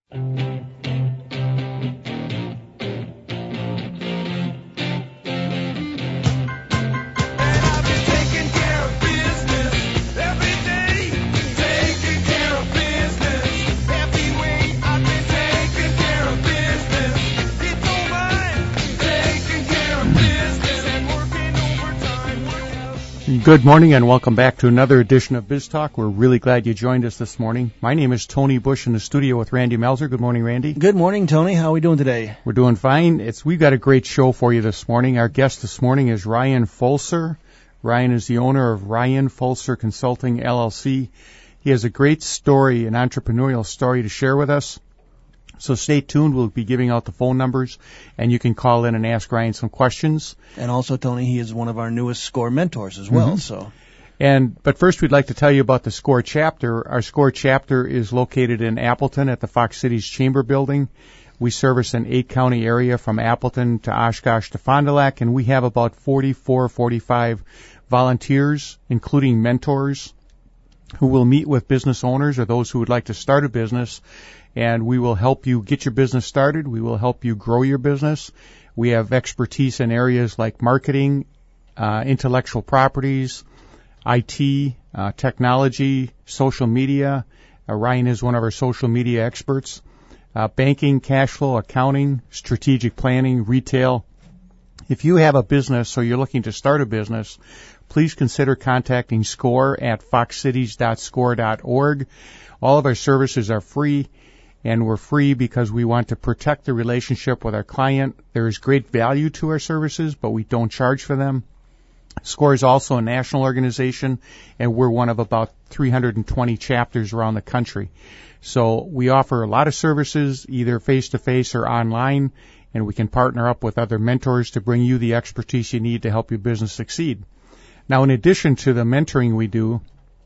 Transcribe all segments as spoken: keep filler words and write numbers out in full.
Good morning and welcome back to another edition of Biz Talk. We're really glad you joined us this morning. My name is Tony Bush in the studio with Randy Melzer. Good morning, Randy. Good morning, Tony. How are we doing today? We're doing fine. It's We've got a great show for you this morning. Our guest this morning is Ryan Fulser. Ryan is the owner of Ryan Fulser Consulting, L L C. He has a great story, an entrepreneurial story to share with us. So stay tuned. We'll be giving out the phone numbers, and you can call in and ask Ryan some questions. And also, Tony, he is one of our newest SCORE mentors as well. Mm-hmm. So, and but first, we'd like to tell you about the SCORE chapter. Our SCORE chapter is located in Appleton at the Fox Cities Chamber Building. We service an eight-county area from Appleton to Oshkosh to Fond du Lac, and we have about forty-four, forty-five volunteers, including mentors, who will meet with business owners or those who would like to start a business. And we will help you get your business started. We will help you grow your business. We have expertise in areas like marketing, uh, intellectual properties, I T, uh, technology, social media. Uh, Ryan is one of our social media experts. Uh, banking, cash flow, accounting, strategic planning, retail. If you have a business or you're looking to start a business, please consider contacting SCORE at fox cities dot score dot org. All of our services are free. And we're free because we want to protect the relationship with our client. There is great value to our services, but we don't charge for them. SCORE is also a national organization, and we're one of about three hundred twenty chapters around the country. So we offer a lot of services, either face-to-face or online, and we can partner up with other mentors to bring you the expertise you need to help your business succeed. Now, in addition to the mentoring we do,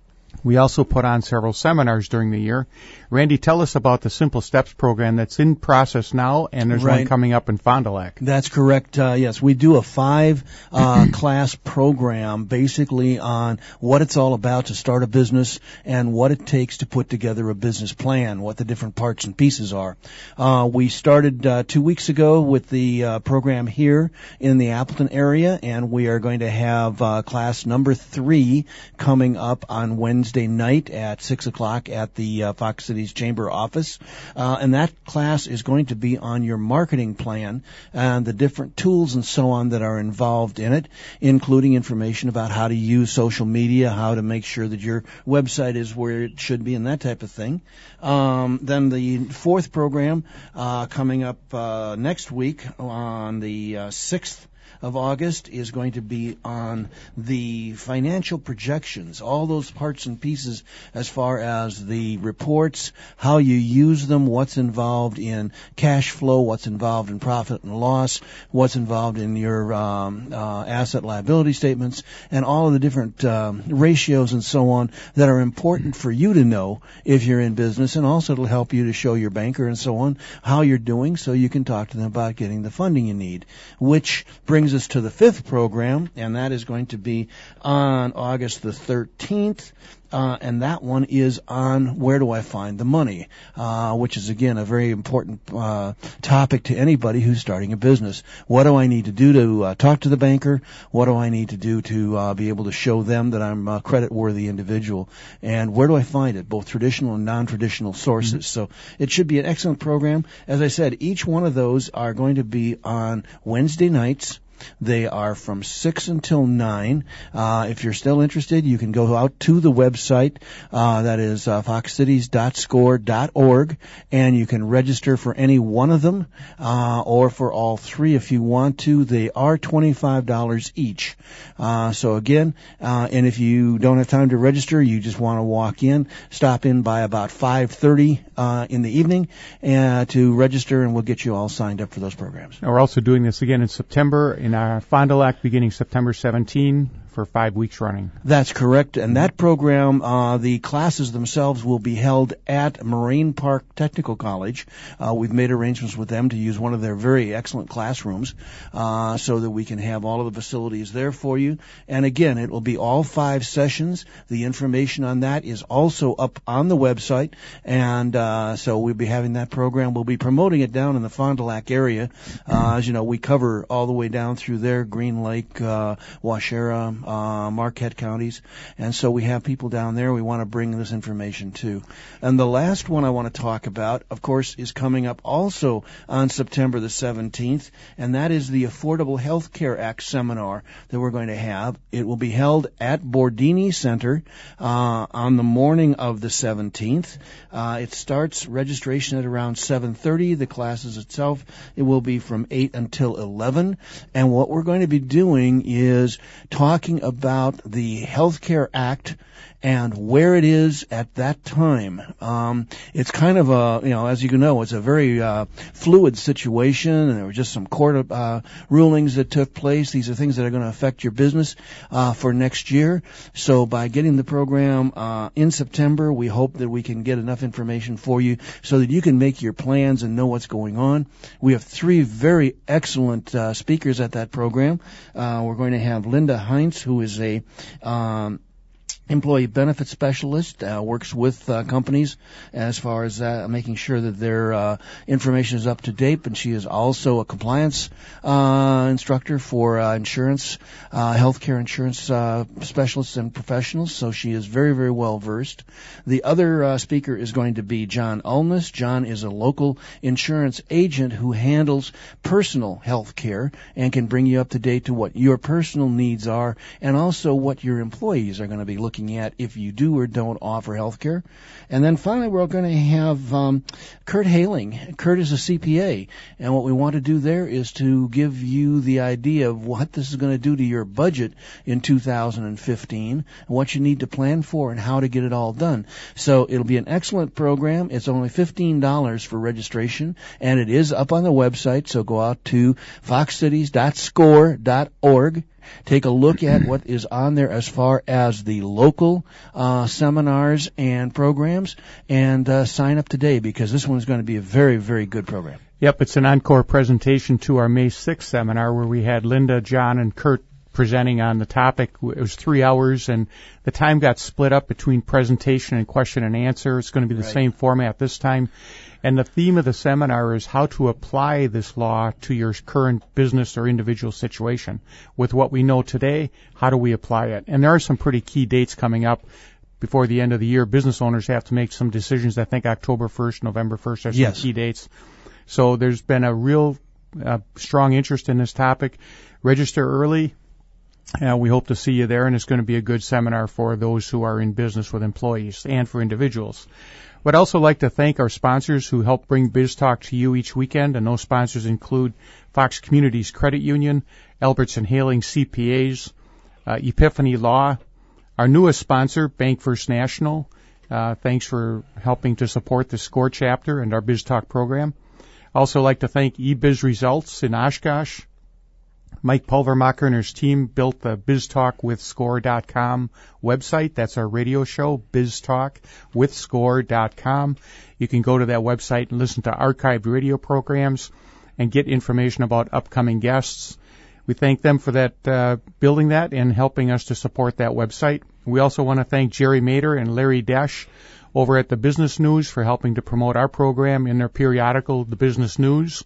we also put on several seminars during the year. Randy, tell us about the Simple Steps program that's in process now, and there's right. one coming up in Fond du Lac. That's correct. Uh, yes, we do a five-class uh, program basically on what it's all about to start a business and what it takes to put together a business plan, what the different parts and pieces are. Uh, we started uh, two weeks ago with the uh, program here in the Appleton area, and we are going to have uh, class number three coming up on Wednesday. Wednesday night at six o'clock at the uh, Fox Cities Chamber office. Uh, and that class is going to be on your marketing plan and the different tools and so on that are involved in it, including information about how to use social media, how to make sure that your website is where it should be, and that type of thing. Um, then the fourth program uh, coming up uh, next week on the uh, sixth of August is going to be on the financial projections, all those parts and pieces as far as the reports, how you use them, what's involved in cash flow, what's involved in profit and loss, what's involved in your um, uh, asset liability statements, and all of the different um, ratios and so on that are important for you to know if you're in business, and also it'll help you to show your banker and so on how you're doing so you can talk to them about getting the funding you need, which brings us to the fifth program, and that is going to be on August the thirteenth. Uh, and that one is on where do I find the money, uh, which is, again, a very important uh, topic to anybody who's starting a business. What do I need to do to uh, talk to the banker? What do I need to do to uh, be able to show them that I'm a credit-worthy individual? And where do I find it, both traditional and non-traditional sources? Mm-hmm. So it should be an excellent program. As I said, each one of those are going to be on Wednesday nights. They are from six until nine. Uh, if you're still interested, you can go out to the website. Uh, that is uh, fox cities dot score dot org, and you can register for any one of them uh, or for all three if you want to. They are twenty-five dollars each. Uh, so, again, uh, and if you don't have time to register, you just want to walk in, stop in by about five thirty uh, in the evening uh, to register, and we'll get you all signed up for those programs. Now, we're also doing this again in September in our Fond du Lac beginning September seventeenth, for five weeks running. That's correct. And that program, uh, the classes themselves will be held at Moraine Park Technical College. Uh, we've made arrangements with them to use one of their very excellent classrooms, uh, so that we can have all of the facilities there for you. And again, it will be all five sessions. The information on that is also up on the website. And, uh, so we'll be having that program. We'll be promoting it down in the Fond du Lac area. Uh, as you know, we cover all the way down through there, Green Lake, uh, Waushara, uh, Marquette counties. And so we have people down there we want to bring this information to. And the last one I want to talk about, of course, is coming up also on September the seventeenth, and that is the Affordable Health Care Act seminar that we're going to have. It will be held at Bordini Center uh, on the morning of the seventeenth. Uh, it starts registration at around seven thirty. The classes itself, it will be from eight until eleven. And what we're going to be doing is talking about the Health Care Act and where it is at that time. Um, it's kind of a, you know, as you can know, it's a very uh, fluid situation, and there were just some court uh, rulings that took place. These are things that are going to affect your business uh, for next year. So by getting the program uh, in September, we hope that we can get enough information for you so that you can make your plans and know what's going on. We have three very excellent uh, speakers at that program. Uh, we're going to have Linda Heinz, who is a um, employee benefit specialist, uh, works with uh, companies as far as uh, making sure that their uh, information is up to date, and she is also a compliance uh, instructor for uh, insurance, uh, healthcare insurance uh, specialists and professionals, so she is very, very well versed. The other uh, speaker is going to be John Ulness. John is a local insurance agent who handles personal health care and can bring you up to date to what your personal needs are and also what your employees are going to be looking at if you do or don't offer health care. And then finally, we're going to have um, Kurt Haling. Kurt is a C P A, and what we want to do there is to give you the idea of what this is going to do to your budget in two thousand fifteen, what you need to plan for, and how to get it all done. So it'll be an excellent program. It's only fifteen dollars for registration, and it is up on the website, so go out to fox cities dot score dot org. Take a look at what is on there as far as the local uh, seminars and programs, and uh, sign up today, because this one is going to be a very, very good program. Yep, it's an encore presentation to our May sixth seminar where we had Linda, John, and Kurt presenting on the topic. It was three hours, and the time got split up between presentation and question and answer. It's going to be the Right. same format this time. And the theme of the seminar is how to apply this law to your current business or individual situation. With what we know today, how do we apply it? And there are some pretty key dates coming up before the end of the year. Business owners have to make some decisions. I think October first, November first are some Yes. key dates. So there's been a real uh, strong interest in this topic. Register early. Uh, we hope to see you there, and it's going to be a good seminar for those who are in business with employees and for individuals. Would also like to thank our sponsors who help bring Biz Talk to you each weekend, and those sponsors include Fox Communities Credit Union, Albertson Haling C P As, uh, Epiphany Law, our newest sponsor, Bank First National. Uh, thanks for helping to support the SCORE chapter and our Biz Talk program. Also like to thank eBiz Results in Oshkosh. Mike Pulvermacher and his team built the biz talk with score dot com website. That's our radio show, biz talk with score dot com. You can go to that website and listen to archived radio programs and get information about upcoming guests. We thank them for that, uh, building that and helping us to support that website. We also want to thank Jerry Mader and Larry Desch over at the Business News for helping to promote our program in their periodical, The Business News.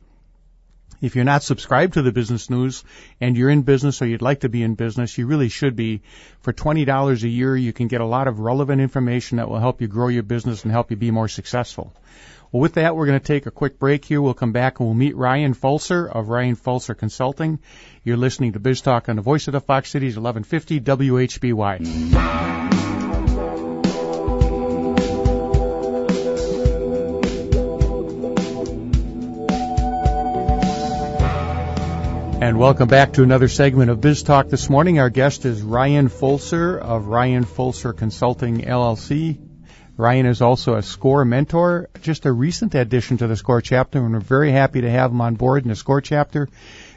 If you're not subscribed to the Business News and you're in business or you'd like to be in business, you really should be. For twenty dollars a year, you can get a lot of relevant information that will help you grow your business and help you be more successful. Well, with that, we're going to take a quick break here. We'll come back and we'll meet Ryan Fulser of Ryan Fulser Consulting. You're listening to Biz Talk on the Voice of the Fox Cities, eleven fifty W H B Y. And welcome back to another segment of Biz Talk this morning. Our guest is Ryan Fulser of Ryan Fulser Consulting, L L C. Ryan is also a SCORE mentor, just a recent addition to the SCORE chapter, and we're very happy to have him on board in the SCORE chapter.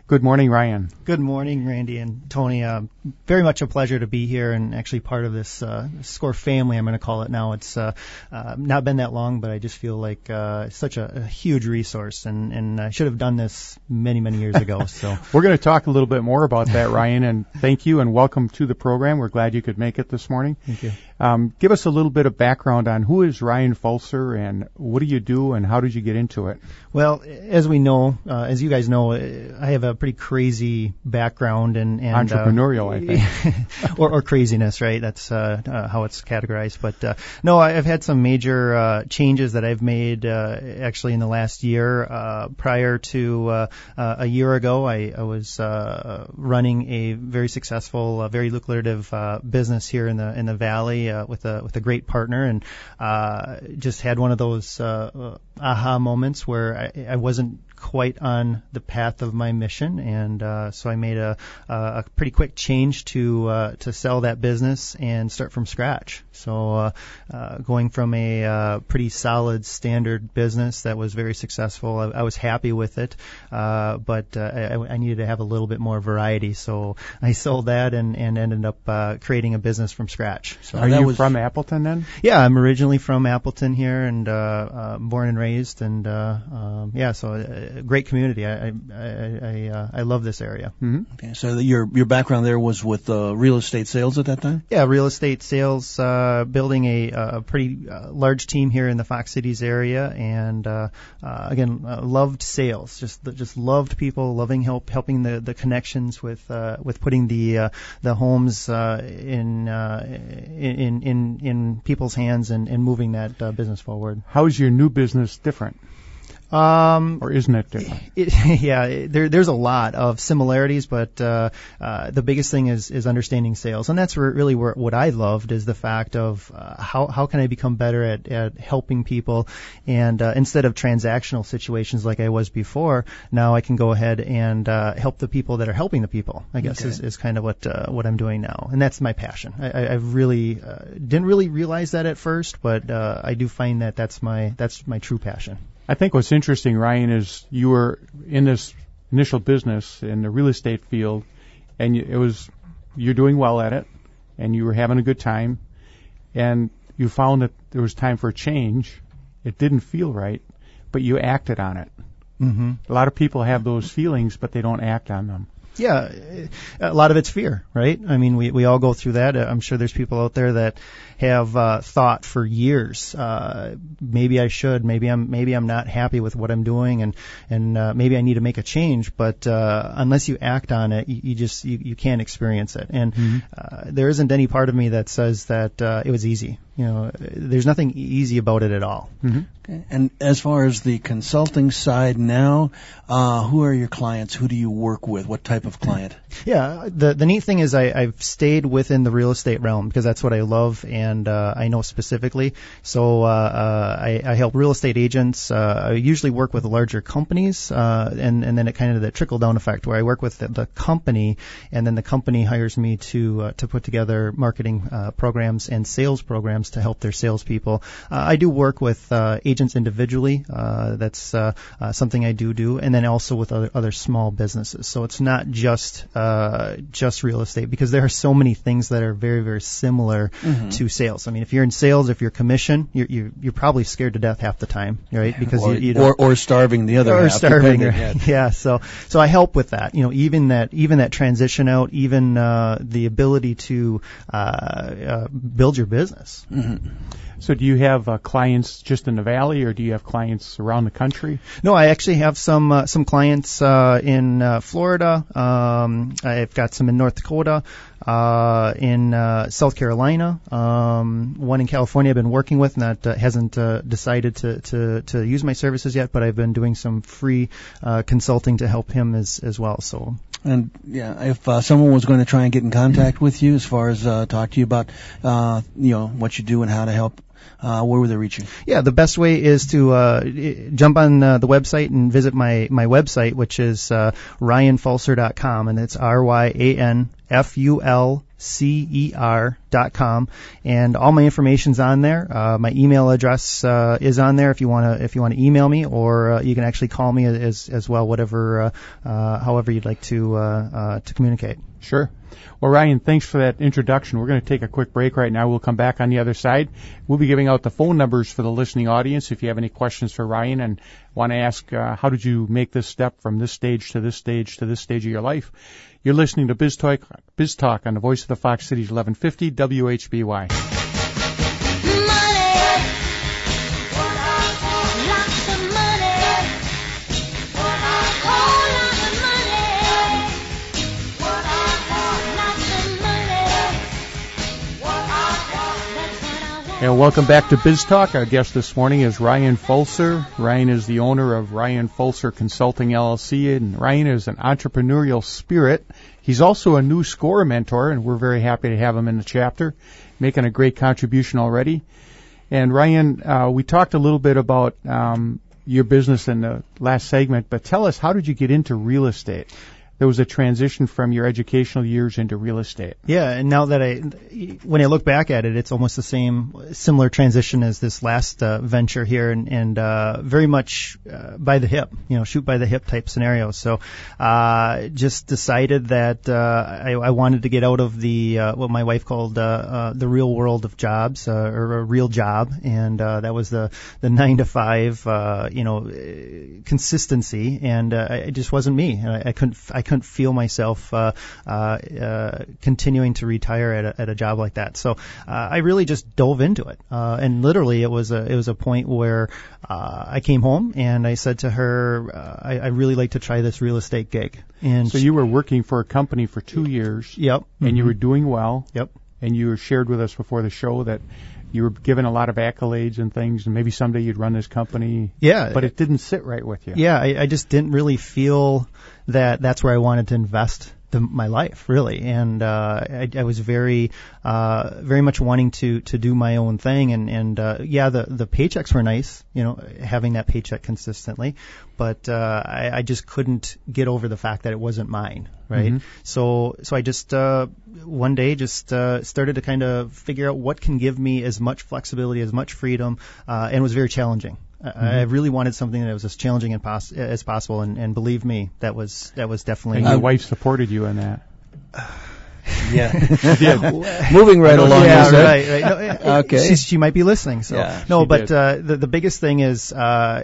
Good morning, Ryan. Good morning, Randy and Tony. Uh, very much a pleasure to be here and actually part of this uh, SCORE family, I'm going to call it now. It's uh, uh, not been that long, but I just feel like uh, it's such a, a huge resource, and, and I should have done this many, many years ago. So we're going to talk a little bit more about that, Ryan, and thank you and welcome to the program. We're glad you could make it this morning. Thank you. Um, give us a little bit of background on who is Ryan Fulser and what do you do and how did you get into it? Well, as we know, uh, as you guys know, I have a pretty crazy background and, and entrepreneurial, uh, I think, or, or craziness, right? That's uh, uh, how it's categorized. But uh, no, I've had some major uh, changes that I've made uh, actually in the last year. Uh, prior to uh, uh, a year ago, I, I was uh, running a very successful, uh, very lucrative uh, business here in the in the Valley uh, with a with a great partner, and uh, just had one of those uh, aha moments where I, I wasn't quite on the path of my mission, and uh, so I made a, a pretty quick change to uh, to sell that business and start from scratch. So uh, uh, going from a uh, pretty solid standard business that was very successful, I, I was happy with it, uh, but uh, I, I needed to have a little bit more variety. So I sold that and, and ended up uh, creating a business from scratch. So Are you was, from Appleton then? Yeah, I'm originally from Appleton here, and uh, uh, born and raised, and uh, um, yeah, so. Uh, Great community. I I I, uh, I love this area. Mm-hmm. Okay, so your your background there was with uh, real estate sales at that time? Yeah, real estate sales, uh, building a, a pretty uh, large team here in the Fox Cities area, and uh, uh, again, uh, loved sales. Just just loved people, loving help, helping the, the connections with uh, with putting the uh, the homes uh, in, uh, in in in people's hands and, and moving that uh, business forward. How is your new business different? Um, or isn't it different? It, yeah, there, there's a lot of similarities, but uh, uh, the biggest thing is, is understanding sales, and that's where, really where, what I loved is the fact of uh, how how can I become better at, at helping people, and uh, instead of transactional situations like I was before, now I can go ahead and uh, help the people that are helping the people. I guess okay. is, is kind of what uh, what I'm doing now, and that's my passion. I, I, I really uh, didn't really realize that at first, but uh, I do find that that's my that's my true passion. I think what's interesting, Ryan, is you were in this initial business in the real estate field, and it was you're doing well at it, and you were having a good time, and you found that there was time for a change. It didn't feel right, but you acted on it. Mm-hmm. A lot of people have those feelings, but they don't act on them. Yeah, a lot of it's fear, right? I mean, we we all go through that. I'm sure there's people out there that have uh, thought for years, uh, maybe I should, maybe I'm maybe I'm not happy with what I'm doing, and and uh, maybe I need to make a change. But uh, unless you act on it, you, you just you, you can't experience it. And mm-hmm. uh, there isn't any part of me that says that uh, it was easy. You know, there's nothing easy about it at all. Mm-hmm. Okay. And as far as the consulting side now, uh, who are your clients? Who do you work with? What type of client? Yeah, the the neat thing is I, I've stayed within the real estate realm because that's what I love and uh, I know specifically. So uh, uh, I, I help real estate agents. Uh, I usually work with larger companies, uh, and and then it kind of the trickle down effect where I work with the, the company, and then the company hires me to uh, to put together marketing uh, programs and sales programs to help their salespeople. Uh, I do work with uh, agents individually. Uh, that's uh, uh, something I do do, and then also with other, other small businesses. So it's not just uh, just real estate because there are so many things that are very very similar mm-hmm. to sales. I mean, if you're in sales, if you're commission, you're you're, you're probably scared to death half the time, right? Because or, you, you or or starving the other or half. starving, right? Yeah. So so I help with that. You know, even that even that transition out, even uh, the ability to uh, uh, build your business. Mm-hmm. So do you have uh, clients just in the Valley, or do you have clients around the country? No, I actually have some uh, some clients uh, in uh, Florida. Um, I've got some in North Dakota, uh, in uh, South Carolina, um, one in California I've been working with, and that uh, hasn't uh, decided to, to, to use my services yet, but I've been doing some free uh, consulting to help him as, as well. So. And yeah, if uh, someone was going to try and get in contact with you, as far as uh, talk to you about, uh, you know, what you do and how to help, uh, where would they reach you? Yeah, the best way is to uh, jump on uh, the website and visit my my website, which is uh, ryan fulser dot com, and it's R Y A N F U L C E R dot com, and all my information's on there. Uh, my email address uh, is on there if you want to if you want to email me, or uh, you can actually call me as as well, whatever uh, uh, however you'd like to uh, uh, to communicate. Sure. Well, Ryan, thanks for that introduction. We're going to take a quick break right now. We'll come back on the other side. We'll be giving out the phone numbers for the listening audience if you have any questions for Ryan and want to ask uh, how did you make this step from this stage to this stage to this stage of your life. You're listening to Biz Talk, Biz Talk on the Voice of the Fox Cities, eleven fifty W H B Y. And welcome back to Biz Talk. Our guest this morning is Ryan Fulser. Ryan is the owner of Ryan Fulser Consulting L L C, and Ryan is an entrepreneurial spirit. He's also a new score mentor, and we're very happy to have him in the chapter, making a great contribution already. And Ryan, uh, we talked a little bit about um, your business in the last segment, but tell us, how did you get into real estate? There was a transition from your educational years into real estate. Yeah, and now that I, when I look back at it, it's almost the same, similar transition as this last uh, venture here, and, and uh, very much uh, by the hip, you know, shoot by the hip type scenario. So, uh, just decided that uh, I, I wanted to get out of the uh, what my wife called uh, uh, the real world of jobs, uh, or a real job, and uh, that was the the nine to five, uh, you know, consistency, and uh, it just wasn't me. I, I couldn't. I couldn't feel myself uh, uh, uh, continuing to retire at a, at a job like that. So uh, I really just dove into it, uh, and literally it was a it was a point where uh, I came home and I said to her, uh, I, I really like to try this real estate gig. And so you were working for a company for two years. Yep. And mm-hmm. you were doing well. Yep. And you shared with us before the show that you were given a lot of accolades and things, and maybe someday you'd run this company. Yeah. But it didn't sit right with you. Yeah, I, I just didn't really feel that that's where I wanted to invest the, my life, really. And uh, I, I was very, uh, very much wanting to to do my own thing. And and uh, yeah, the the paychecks were nice, you know, having that paycheck consistently. But uh, I, I just couldn't get over the fact that it wasn't mine, right? Mm-hmm. So so I just uh, one day just uh, started to kind of figure out what can give me as much flexibility, as much freedom, uh, and it was very challenging. Mm-hmm. I really wanted something that was as challenging and pos- as possible, and, and believe me, that was that was definitely. And your wife supported you in that. Yeah. yeah. Moving right along. Yeah, right, right. No, it, okay. She, she might be listening. So yeah, no, but did. uh, the the biggest thing is uh,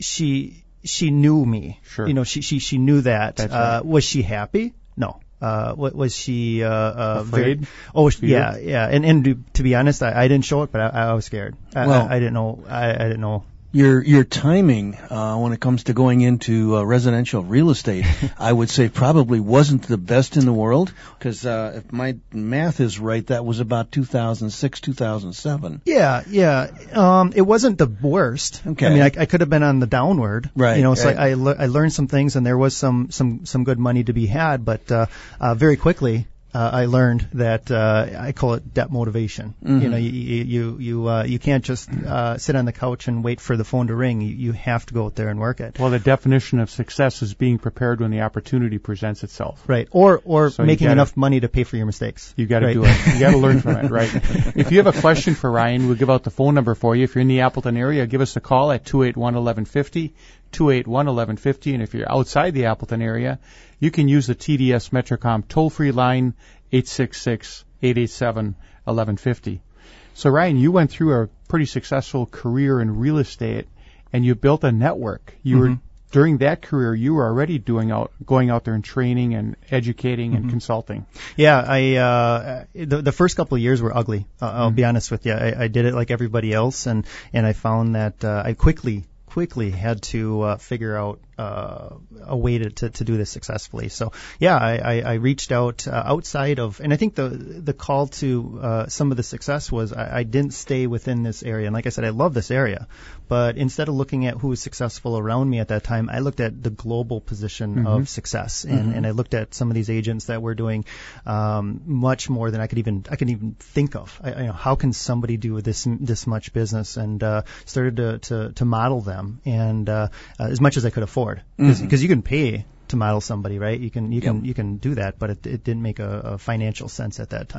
she she knew me. Sure. You know, she she she knew that. That's uh, right. Was she happy? No. Uh, what was she? Uh, uh, Afraid? Very, oh, yeah, yeah. And and to, to be honest, I, I didn't show it, but I, I was scared. I, well, I, I didn't know. I, I didn't know. Your your timing uh, when it comes to going into uh, residential real estate, I would say probably wasn't the best in the world, because uh, if my math is right, that was about two thousand six, two thousand seven. Yeah, yeah. Um, it wasn't the worst. Okay. I mean, I, I could have been on the downward. Right. You know, so right. I I, le- I learned some things, and there was some some some good money to be had, but uh, uh, very quickly. Uh, I learned that uh, I call it debt motivation. Mm-hmm. You know, you you you uh, you can't just uh, sit on the couch and wait for the phone to ring. You, you have to go out there and work it. Well, the definition of success is being prepared when the opportunity presents itself. Right. Or or So making gotta, enough money to pay for your mistakes. You got to right? do it. You got to learn from it. Right. If you have a question for Ryan, we'll give out the phone number for you. If you're in the Appleton area, give us a call at two eight one, eleven fifty, two eight one, eleven fifty, and if you're outside the Appleton area, you can use the T D S Metrocom toll-free line, eight six six, eight eight seven, eleven fifty. So, Ryan, you went through a pretty successful career in real estate, and you built a network. You mm-hmm. were during that career, you were already doing out, going out there and training and educating mm-hmm. and consulting. Yeah, I uh, the, the first couple of years were ugly. Uh, I'll mm-hmm. be honest with you. I, I did it like everybody else, and and I found that uh, I quickly. quickly had to uh, figure out uh, a way to, to, to do this successfully. So yeah, I, I, I reached out uh, outside of, and I think the the call to uh, some of the success was I, I didn't stay within this area. And like I said, I love this area, but instead of looking at who was successful around me at that time, I looked at the global position mm-hmm. of success, and, mm-hmm. and I looked at some of these agents that were doing um, much more than I could even I could even think of. I, you know, how can somebody do this this much business? And uh, started to, to to model them, and uh, uh, as much as I could afford. Because mm-hmm. you can pay to model somebody, right? You can you can yep. you can do that, but it, it didn't make a, a financial sense at that time.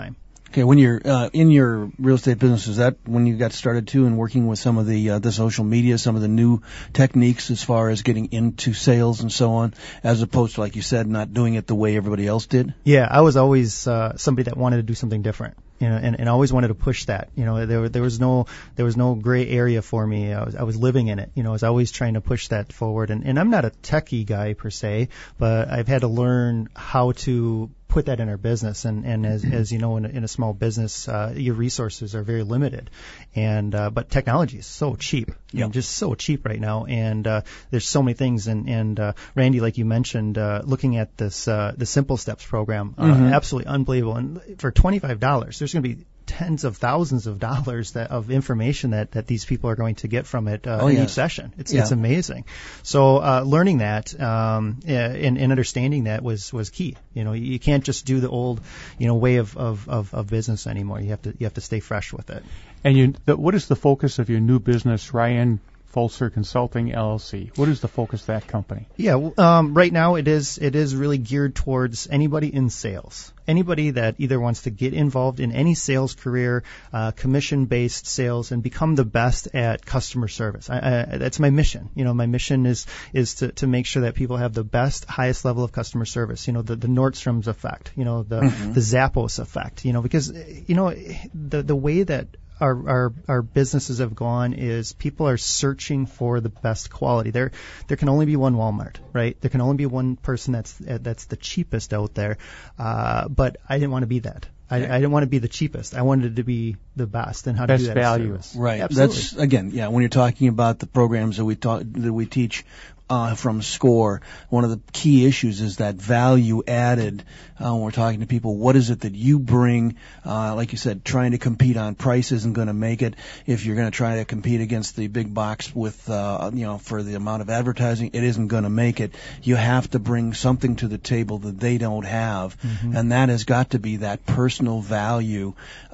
Okay, when you're uh, in your real estate business, is that when you got started too, and working with some of the uh, the social media, some of the new techniques as far as getting into sales and so on, as opposed to, like you said, not doing it the way everybody else did? Yeah, I was always uh, somebody that wanted to do something different. You know, and, and always wanted to push that. You know, there there was no there was no gray area for me. I was I was living in it. You know, I was always trying to push that forward. And, and I'm not a techie guy per se, but I've had to learn how to put that in our business. And, and as, as you know, in a, in a small business, uh, your resources are very limited. And, uh, but technology is so cheap, you know, just so cheap right now. And, uh, there's so many things. And, and, uh, Randy, like you mentioned, uh, looking at this, uh, the Simple Steps program, uh, mm-hmm. absolutely unbelievable. And for twenty-five dollars, there's going to be tens of thousands of dollars that of information that, that these people are going to get from it uh, oh, in yes. each session. It's yeah. it's amazing. So uh, learning that um, and, and understanding that was, was key. You know, you can't just do the old, you know, way of, of, of, of business anymore. You have to you have to stay fresh with it. And you, the, what is the focus of your new business, Ryan Fulser Consulting L L C? What is the focus of that company? Yeah, um, right now it is it is really geared towards anybody in sales. Anybody that either wants to get involved in any sales career, uh, commission-based sales, and become the best at customer service. I, I, that's my mission. You know, my mission is is to, to make sure that people have the best, highest level of customer service. You know, the, the Nordstrom's effect. You know, the mm-hmm. the Zappos effect. You know, because you know the the way that Our, our our businesses have gone is people are searching for the best quality. There there can only be one Walmart, right? There can only be one person that's that's the cheapest out there. Uh, but I didn't want to be that. I, I didn't want to be the cheapest. I wanted to be the best and how best to do that. Best value, service. Right? Absolutely. That's again, yeah. When you're talking about the programs that we talk that we teach. Uh, from SCORE, one of the key issues is that value added. Uh, when we're talking to people, what is it that you bring? Uh, like you said, trying to compete on price isn't going to make it. If you're going to try to compete against the big box with, uh, you know, for the amount of advertising, it isn't going to make it. You have to bring something to the table that they don't have, mm-hmm. and that has got to be that personal value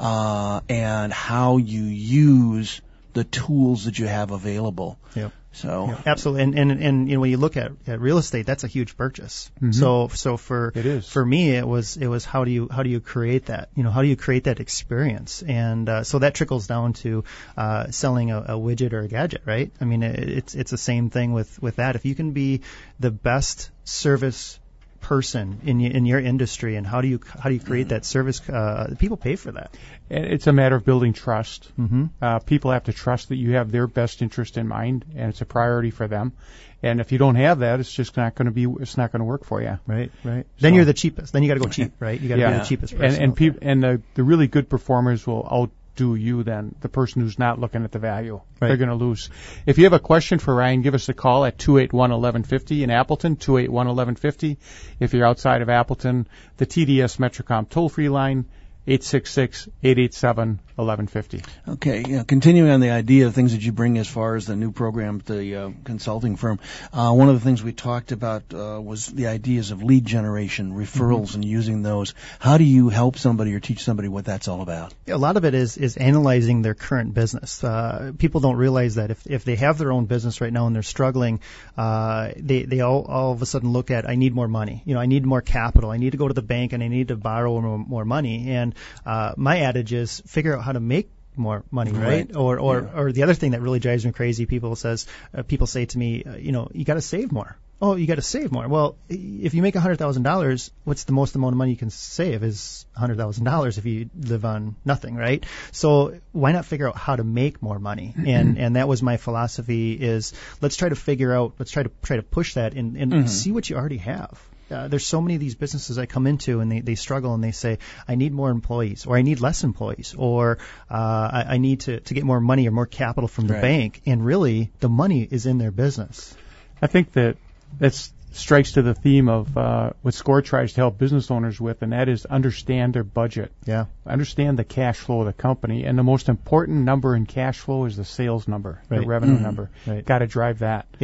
uh, and how you use the tools that you have available. Yep. So yeah, absolutely, and, and and you know when you look at, at real estate, that's a huge purchase. Mm-hmm. So so for it is. for me, it was it was how do you how do you create that? You know, how do you create that experience? And uh, so that trickles down to uh, selling a, a widget or a gadget, right? I mean, it, it's it's the same thing with with that. If you can be the best service person in y- in your industry, and how do you how do you create that service? Uh, people pay for that. And it's a matter of building trust. Mm-hmm. Uh, people have to trust that you have their best interest in mind, and it's a priority for them. And if you don't have that, it's just not going to be. It's not going to work for you. Right, right. Then so, you're the cheapest. Then you got to go cheap, right? You got to yeah. be the cheapest person. And and, peop- and the the really good performers will outdo you than the person who's not looking at the value. Right. They're going to lose. If you have a question for Ryan, give us a call at two eight one, eleven fifty in Appleton, two eight one, eleven fifty. If you're outside of Appleton, the T D S Metrocom toll-free line, eight six six, eight eight seven, eleven fifty. Okay, yeah, continuing on the idea of things that you bring as far as the new program, the uh, consulting firm, uh, one of the things we talked about uh, was the ideas of lead generation, referrals, mm-hmm. and using those. How do you help somebody or teach somebody what that's all about? A lot of it is is analyzing their current business. Uh, people don't realize that if if they have their own business right now and they're struggling, uh, they they all all of a sudden look at, I need more money. You know, I need more capital. I need to go to the bank and I need to borrow more, more money. And uh, my adage is figure out how to make more money, right? right. Or or yeah. or the other thing that really drives me crazy, people says uh, people say to me, uh, you know, you got to save more. Oh, you got to save more. Well, if you make one hundred thousand dollars, what's the most amount of money you can save is one hundred thousand dollars if you live on nothing, right? So why not figure out how to make more money? And and that was my philosophy is let's try to figure out, let's try to try to push that and, and mm-hmm. see what you already have. Uh, there's so many of these businesses I come into and they, they struggle and they say, I need more employees or I need less employees or uh, I, I need to, to get more money or more capital from the right. bank. And really, the money is in their business. I think that that strikes to the theme of uh, what SCORE tries to help business owners with, and that is understand their budget. Yeah. Understand the cash flow of the company. And the most important number in cash flow is the sales number, right. the revenue mm-hmm. number. Right. Got to drive that. Yeah.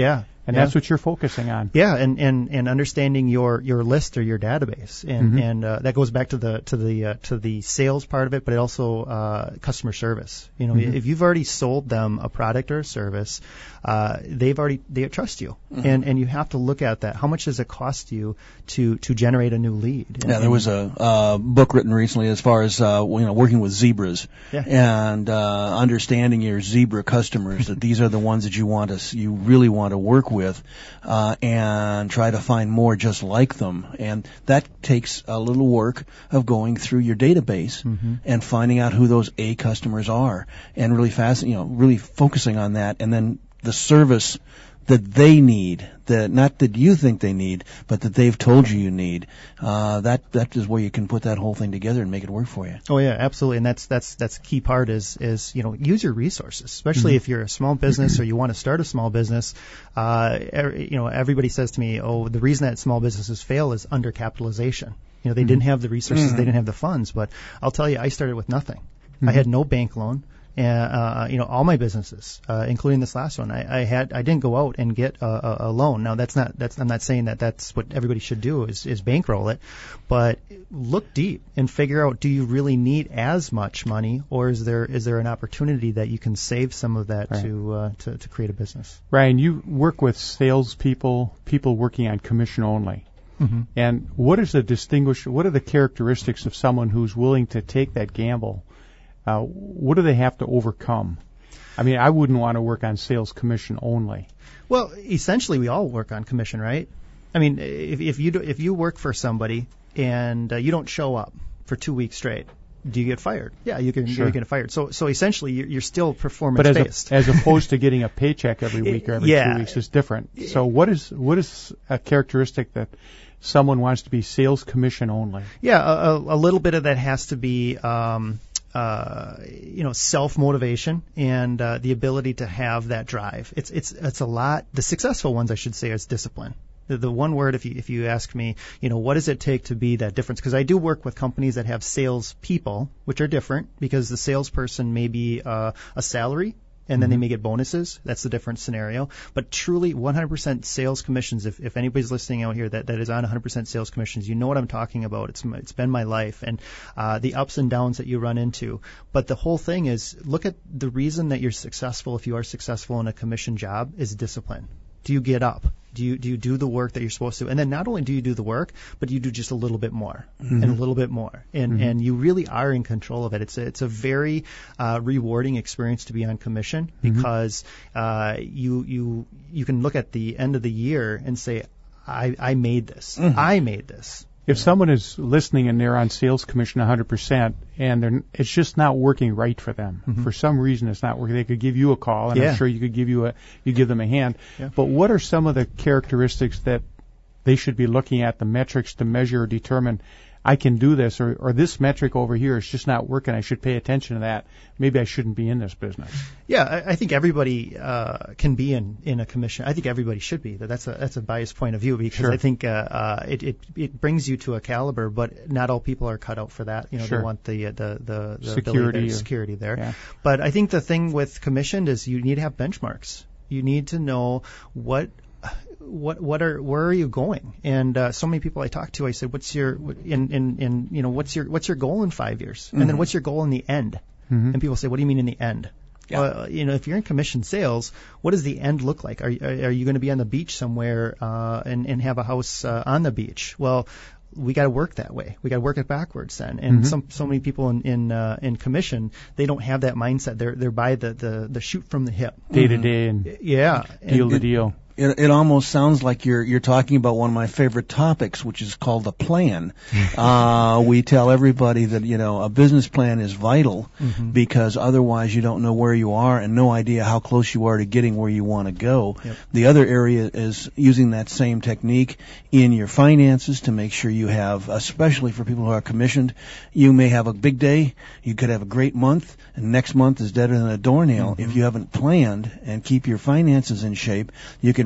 And yeah. that's what you're focusing on. Yeah, and, and, and understanding your, your list or your database, and Mm-hmm. and uh, that goes back to the to the uh, to the sales part of it, but it also uh, customer service. You know, Mm-hmm. if you've already sold them a product or a service, uh, they've already they trust you, Mm-hmm. and and you have to look at that. How much does it cost you to to generate a new lead? And, Yeah, there was a uh, book written recently as far as uh, you know working with zebras Yeah. and uh, understanding your zebra customers, that these are the ones that you want to you really want to work with, uh, and try to find more just like them. And that takes a little work of going through your database Mm-hmm. and finding out who those A customers are, and really fast, you know, really focusing on that, and then the service that they need, that not that you think they need, but that they've told you you need. Uh, that that is where you can put that whole thing together and make it work for you. Oh yeah, absolutely, and that's that's that's a key part is is you know use your resources, especially Mm-hmm. if you're a small business or you want to start a small business. Uh, er, you know, everybody says to me, oh, the reason that small businesses fail is undercapitalization. You know, they didn't have the resources, Mm-hmm. they didn't have the funds. But I'll tell you, I started with nothing. Mm-hmm. I had no bank loan. Uh, uh, you know, all my businesses, uh, including this last one, I, I had, I didn't go out and get a, a, a loan. Now that's not, that's, I'm not saying that that's what everybody should do is, is bankroll it, but look deep and figure out, do you really need as much money, or is there, is there an opportunity that you can save some of that Right. to, uh, to, to create a business? Ryan, you work with salespeople, people working on commission only. Mm-hmm. And what is the distinguish? What are the characteristics of someone who's willing to take that gamble? Uh, what do they have to overcome? I mean, I wouldn't want to work on sales commission only. Well, essentially, we all work on commission, right? I mean, if, if you do, if you work for somebody and uh, you don't show up for two weeks straight, do you get fired? Yeah, you can. Sure. You get fired. So, so essentially, you're, you're still performance But as, based. a, as opposed to getting a paycheck every week or every Yeah. two weeks is different. So what is what is a characteristic that someone wants to be sales commission only? Yeah, a, a a little bit of that has to be, um, uh, you know, self-motivation and uh, the ability to have that drive. It's it's it's a lot. The successful ones, I should say, is discipline. The, the one word, if you if you ask me, you know, what does it take to be that difference? Because I do work with companies that have sales people, which are different, because the salesperson may be uh, a salary. And then they may get bonuses. That's the different scenario. But truly, one hundred percent sales commissions, if, if anybody's listening out here that, that is on one hundred percent sales commissions, you know what I'm talking about. It's It's been my life. And uh, the ups and downs that you run into. But the whole thing is, look at the reason that you're successful, if you are successful in a commission job, is discipline. Do you get up? Do you do you do the work that you're supposed to? And then not only do you do the work, but you do just a little bit more Mm-hmm. and a little bit more, and Mm-hmm. and you really are in control of it. It's a, it's a very uh, rewarding experience to be on commission, because uh, you you you can look at the end of the year and say, I I made this, Mm-hmm. I made this. If someone is listening and they're on sales commission one hundred percent and they're, it's just not working right for them, Mm-hmm. for some reason it's not working, they could give you a call, and Yeah. I'm sure you could give you a you give them a hand. Yeah. But what are some of the characteristics that they should be looking at, the metrics to measure or determine, I can do this, or, or this metric over here is just not working, I should pay attention to that, maybe I shouldn't be in this business? Yeah, I, I think everybody uh, can be in, in a commission. I think everybody should be. That's a that's a biased point of view, because Sure. I think uh, uh, it, it it brings you to a caliber, but not all people are cut out for that. You know, Sure. they want the the the, the Security ability there, or- security there. Yeah. But I think the thing with commissioned is you need to have benchmarks. You need to know what. What what are where are you going? And uh, so many people I talk to, I said, what's your in in, in you know what's your what's your goal in five years? And then what's your goal in the end? Mhm. And people say, what do you mean in the end? Yeah. Well, you know, if you're in commission sales, what does the end look like? Are are, are you going to be on the beach somewhere uh, and and have a house uh, on the beach? Well, we got to work that way. We got to work it backwards then. And Mhm. some so many people in in uh, in commission, they don't have that mindset. They're they're by the the, the shoot from the hip. Day to day and Yeah. deal And- to deal. It, it almost sounds like you're you're talking about one of my favorite topics, which is called a plan. uh, we tell everybody that you know a business plan is vital, Mhm. because otherwise you don't know where you are and no idea how close you are to getting where you want to go. Yep. The other area is using that same technique in your finances to make sure you have, especially for people who are commissioned, you may have a big day, you could have a great month, and next month is deader than a doornail. Mm-hmm. If you haven't planned and keep your finances in shape, you can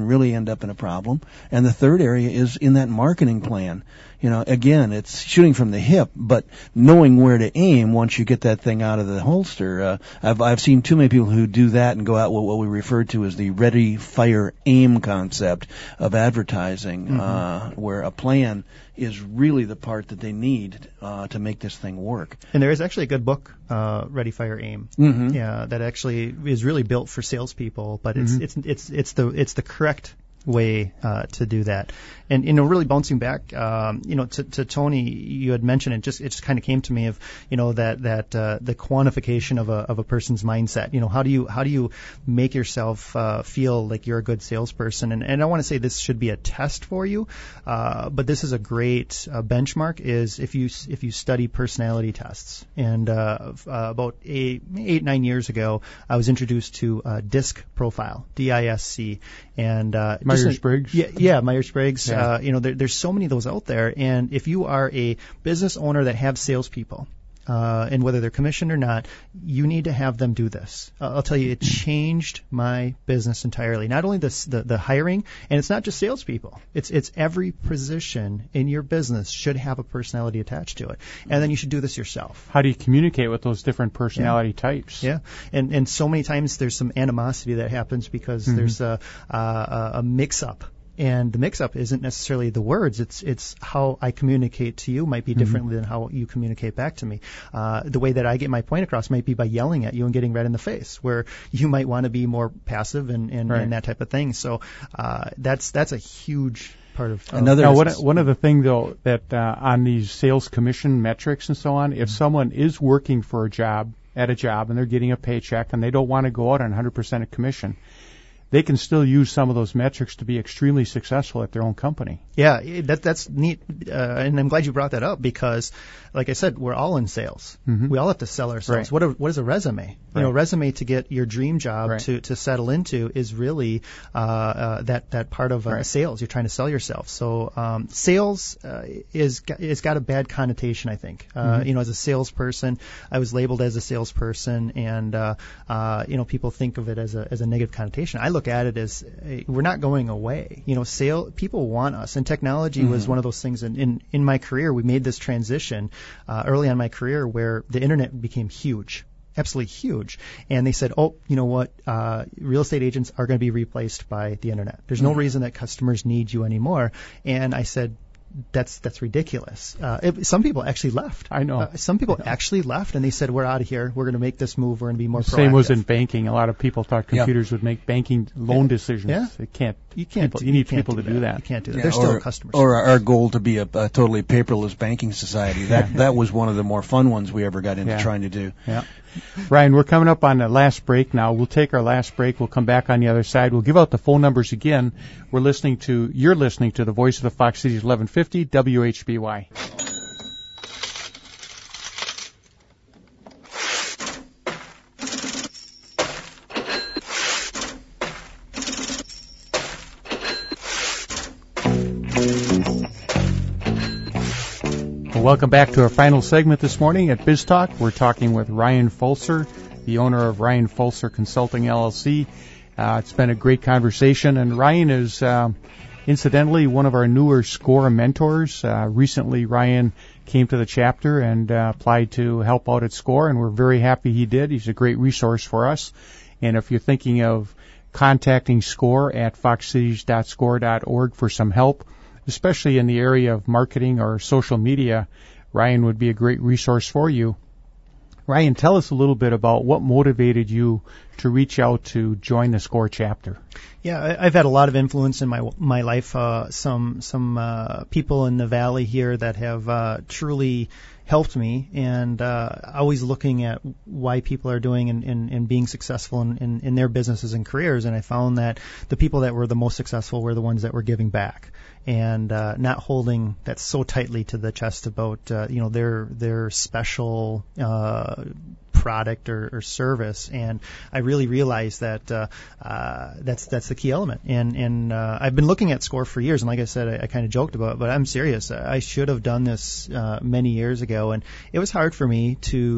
can really end up in a problem. And the third area is in that marketing plan. You know, again, it's shooting from the hip, but knowing where to aim once you get that thing out of the holster. Uh, I've I've seen too many people who do that and go out with what we refer to as the ready, fire, aim concept of advertising, mm-hmm. uh, where a plan is really the part that they need uh, to make this thing work. And there is actually a good book, uh, Ready, Fire, Aim. Mm-hmm. Yeah, that actually is really built for salespeople, but it's mm-hmm. it's it's it's the it's the correct way uh, to do that. And, you know, really bouncing back, um, you know, to, to Tony, you had mentioned it, just, it just kind of came to me of, you know, that, that, uh, the quantification of a, of a person's mindset. You know, how do you, how do you make yourself, uh, feel like you're a good salesperson? And, and I want to say this should be a test for you, uh, but this is a great uh, benchmark is if you, if you study personality tests. And, uh, uh about eight, eight, nine years ago, I was introduced to, uh, DISC profile, D I S C. And, uh, Myers-Briggs? Yeah, yeah, Myers-Briggs. Yeah. Uh, you know, there, there's so many of those out there. And if you are a business owner that have salespeople, uh, and whether they're commissioned or not, you need to have them do this. Uh, I'll tell you, it changed my business entirely. Not only this, the, the hiring, and it's not just salespeople. It's, it's every position in your business should have a personality attached to it. And then you should do this yourself. How do you communicate with those different personality yeah. types? Yeah. And, and so many times there's some animosity that happens because mm-hmm. there's a, a, a mix-up. And the mix-up isn't necessarily the words. It's it's how I communicate to you might be differently mm-hmm. than how you communicate back to me. Uh, the way that I get my point across might be by yelling at you and getting red in the face, where you might want to be more passive and, and, right. and that type of thing. So uh, that's that's a huge part of another. Now, one, one of the things though that uh, on these sales commission metrics and so on, if mm-hmm. someone is working for a job at a job and they're getting a paycheck and they don't want to go out on one hundred percent of commission, they can still use some of those metrics to be extremely successful at their own company. Yeah, that that's neat, uh, and I'm glad you brought that up because, like I said, we're all in sales. Mm-hmm. We all have to sell ourselves. Right. What a, what is a resume? Right. You know, a resume to get your dream job right. to, to settle into is really uh, uh, that that part of uh, right. sales. You're trying to sell yourself. So um, sales uh, is is got a bad connotation, I think. Uh, mm-hmm. You know, as a salesperson, I was labeled as a salesperson, and uh, uh, you know, people think of it as a as a negative connotation. I look at it as uh, we're not going away. You know, sale people want us. And technology mm-hmm. was one of those things. In, in, in my career, we made this transition uh, early on in my career where the internet became huge, absolutely huge. And they said, oh, you know what, uh, real estate agents are going to be replaced by the internet. There's no mm-hmm. reason that customers need you anymore. And I said, that's that's ridiculous. Uh, it, some people actually left. I know. Uh, some people actually left, and they said, we're out of here. We're going to make this move. We're going to be more proactive. Same was in banking. A lot of people thought computers yeah. would make banking loan yeah. decisions. Yeah. It can't. You can't. People, do, you need can't people do to do that. You can't do that. Yeah, They're or, still customers. Or our goal to be a, a totally paperless banking society. That that was one of the more fun ones we ever got into yeah. trying to do. Yeah. Ryan, we're coming up on the last break now. We'll take our last break. We'll come back on the other side. We'll give out the phone numbers again. We're listening to, you're listening to the voice of the Fox Cities eleven fifty W H B Y. Welcome back to our final segment this morning at Biz Talk. We're talking with Ryan Fulser, the owner of Ryan Fulser Consulting, L L C. Uh, it's been a great conversation, and Ryan is uh, incidentally one of our newer SCORE mentors. Uh, recently, Ryan came to the chapter and uh, applied to help out at SCORE, and we're very happy he did. He's a great resource for us. And if you're thinking of contacting SCORE at fox cities dot score dot org for some help, especially in the area of marketing or social media, Ryan would be a great resource for you. Ryan, tell us a little bit about what motivated you to reach out to join the SCORE chapter. Yeah, I've had a lot of influence in my my life. Uh, some some uh, people in the valley here that have uh, truly helped me, and uh, always looking at why people are doing and, and, and being successful in, in, in their businesses and careers. And I found that the people that were the most successful were the ones that were giving back and uh, not holding that so tightly to the chest about uh, you know their their special uh, product or, or service. And I really realized that uh, uh, that's that's the key element. And and uh, I've been looking at SCORE for years, and like I said, I, I kind of joked about it, but I'm serious. I should have done this uh, many years ago, and it was hard for me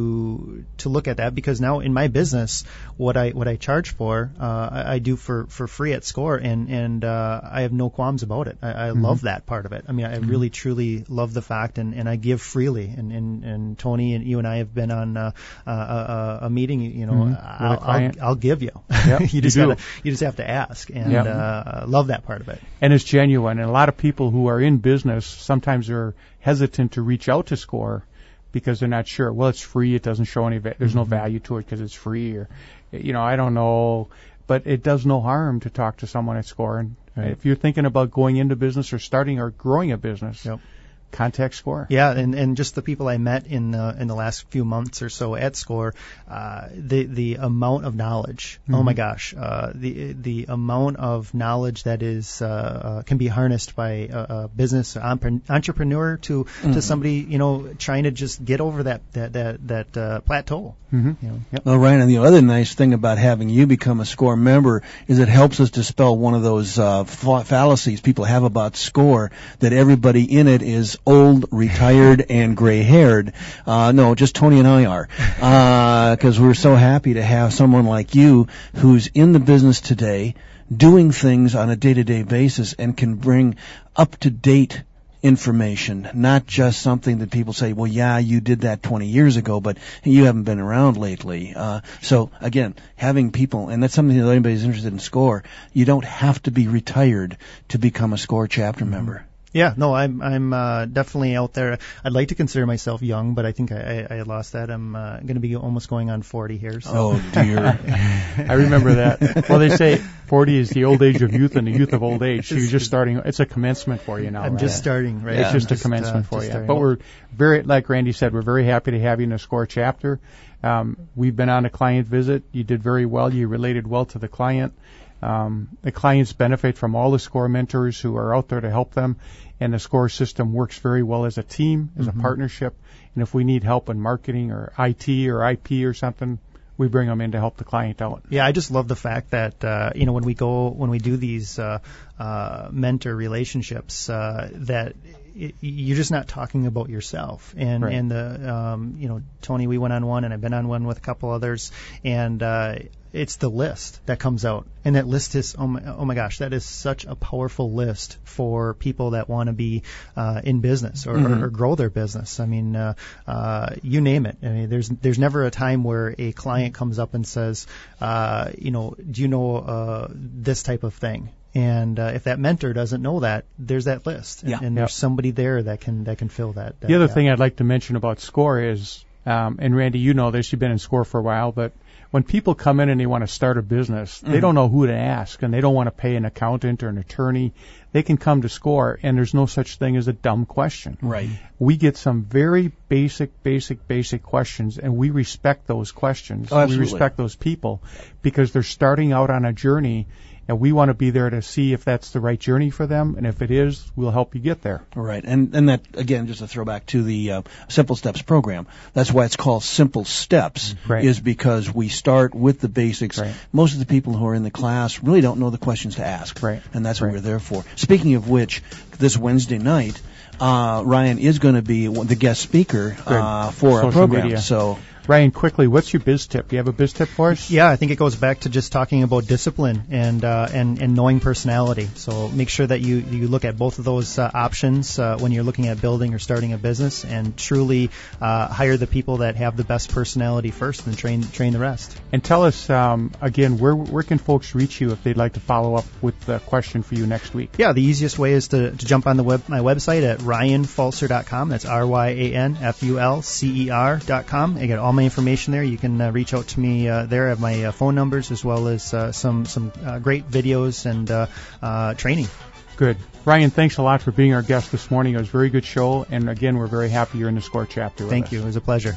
to to look at that, because now in my business, what I what I charge for, uh, I, I do for, for free at SCORE, and and uh, I have no qualms about it. I, I mm-hmm. love that part of it. I mean, I mm-hmm. really truly love the fact, and, and I give freely. And, and and Tony and you and I have been on uh, a, a, a meeting. You know, mm-hmm. I'll, I'll I'll give you. Yep, you just you, gotta, you just have to ask, and yep. uh, love that part of it. And it's genuine. And a lot of people who are in business sometimes are hesitant to reach out to SCORE because they're not sure. Well, it's free. It doesn't show any. Va- there's mm-hmm. no value to it because it's free, or you know, I don't know. But it does no harm to talk to someone at SCORE. And right. if you're thinking about going into business or starting or growing a business, yep. contact SCORE. Yeah, and, and just the people I met in the in the last few months or so at SCORE, uh, the the amount of knowledge. Mm-hmm. Oh my gosh, uh, the the amount of knowledge that is uh, uh, can be harnessed by a, a business entrepreneur to mm-hmm. to somebody, you know, trying to just get over that that that that uh, plateau. Mm-hmm. You know? Yep. Well, Ryan, and the other nice thing about having you become a SCORE member is it helps us dispel one of those uh, fallacies people have about SCORE, that everybody in it is old, retired, and gray-haired. Uh, no, just Tony and I are, because uh, we're so happy to have someone like you who's in the business today, doing things on a day-to-day basis, and can bring up-to-date information, not just something that people say, well, yeah, you did that twenty years ago, but you haven't been around lately. Uh, so, again, having people, and that's something that anybody's interested in SCORE, you don't have to be retired to become a SCORE chapter mm-hmm. member. Yeah, no, I'm I'm uh, definitely out there. I'd like to consider myself young, but I think I, I, I lost that. I'm uh, going to be almost going on forty here. So. Oh dear, I remember that. Well, they say forty is the old age of youth and the youth of old age. So you're just starting. It's a commencement for you now. I'm right? just starting, right? It's yeah, just I'm a commencement just, uh, for you. Starting. But we're very, like Randy said, we're very happy to have you in the SCORE chapter. Um, we've been on a client visit. You did very well. You related well to the client. Um, the clients benefit from all the SCORE mentors who are out there to help them. And the SCORE system works very well as a team, as mm-hmm. a partnership. And if we need help in marketing or I T or I P or something, we bring them in to help the client out. Yeah, I just love the fact that, uh, you know, when we go, when we do these uh, uh, mentor relationships, uh, that it, you're just not talking about yourself. And, right. and the, um, you know, Tony, we went on one, and I've been on one with a couple others, and uh, it's the list that comes out. And that list is, oh my, oh my gosh, that is such a powerful list for people that want to be uh, in business or, mm-hmm. or, or grow their business. I mean, uh, uh, you name it. I mean, there's there's never a time where a client comes up and says, uh, you know, do you know uh, this type of thing? And uh, if that mentor doesn't know that, there's that list, and, yeah. and there's yep. somebody there that can that can fill that. that the other gap. thing I'd like to mention about SCORE is, um, and Randy, you know this, you've been in SCORE for a while, but when people come in and they want to start a business, mm-hmm. they don't know who to ask, and they don't want to pay an accountant or an attorney. They can come to SCORE, and there's no such thing as a dumb question. Right. We get some very basic, basic, basic questions, and we respect those questions. Oh, absolutely. We respect those people because they're starting out on a journey, and we want to be there to see if that's the right journey for them, and if it is, we'll help you get there. Right, and and that, again, just a throwback to the uh, Simple Steps program. That's why it's called Simple Steps, right. is because we start with the basics. Right. Most of the people who are in the class really don't know the questions to ask, right. and that's right. what we're there for. Speaking of which, this Wednesday night, uh, Ryan is going to be the guest speaker uh, for Social our program. Media. So. Ryan, quickly, what's your biz tip? Do you have a biz tip for us? Yeah, I think it goes back to just talking about discipline and uh, and, and knowing personality. So make sure that you, you look at both of those uh, options uh, when you're looking at building or starting a business, and truly uh, hire the people that have the best personality first, and train train the rest. And tell us, um, again, where where can folks reach you if they'd like to follow up with a question for you next week? Yeah, the easiest way is to, to jump on the web my website at ryan fulcer dot com. That's R Y A N F U L C E R dot com. I get all my information there. You can uh, reach out to me uh, there. I have my uh, phone numbers as well as uh, some some uh, great videos and uh, uh, training. Good. Ryan, thanks a lot for being our guest this morning. It was a very good show, and again, we're very happy you're in the SCORE chapter with Thank us. you. It was a pleasure.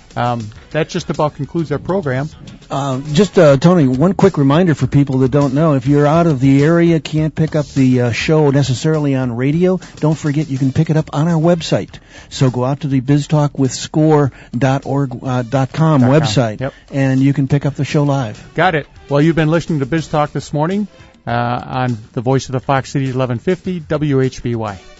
Um, that just about concludes our program. Uh, just, uh, Tony, one quick reminder for people that don't know. If you're out of the area, can't pick up the uh, show necessarily on radio, don't forget you can pick it up on our website. So go out to the biz talk with score dot org uh, dot com website, yep. and you can pick up the show live. Got it. Well, you've been listening to BizTalk this morning uh, on the voice of the Fox Cities eleven fifty W H B Y.